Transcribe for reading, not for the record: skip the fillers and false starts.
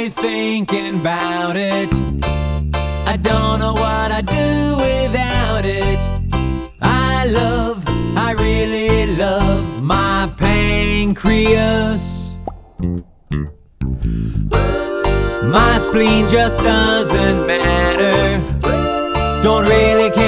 always thinking about it. I don't know what I'd do without it. I really love my pancreas. My spleen just doesn't matter. Don't really care